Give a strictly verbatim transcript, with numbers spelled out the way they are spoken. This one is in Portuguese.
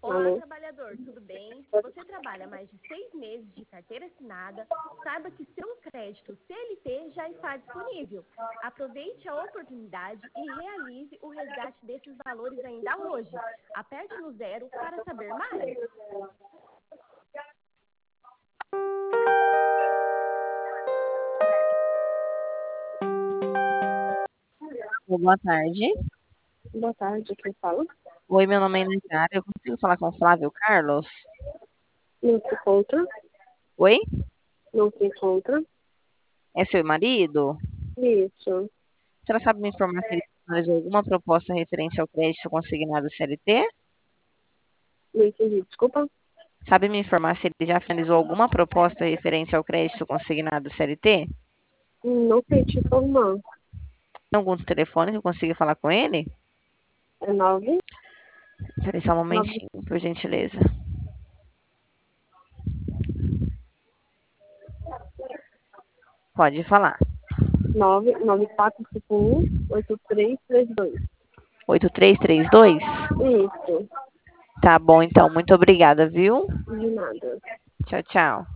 Olá, Alô? trabalhador, tudo bem? Se você trabalha mais de seis meses de carteira assinada, saiba que seu crédito C L T já está disponível. Aproveite a oportunidade e realize o resgate desses valores ainda hoje. Aperte no zero para saber mais. Boa tarde. Boa tarde, quem fala? Oi, meu nome é Natália. Eu consigo falar com o Flávio Carlos? Não se encontra? Oi? Não se encontra? É seu marido? Isso. A senhora sabe me informar se ele finalizou alguma proposta referente ao crédito consignado C L T? Não entendi, desculpa. Sabe me informar se ele já finalizou alguma proposta referente ao crédito consignado C L T? Não sei te informar. Tem algum telefone que eu consiga falar com ele? É nove? Espera só um Nove, momentinho, por gentileza. Pode falar. nove, nove quatro cinco um, oito três três dois. oito três três dois? Isso. Tá bom, então. Muito obrigada, viu? De nada. Tchau, tchau.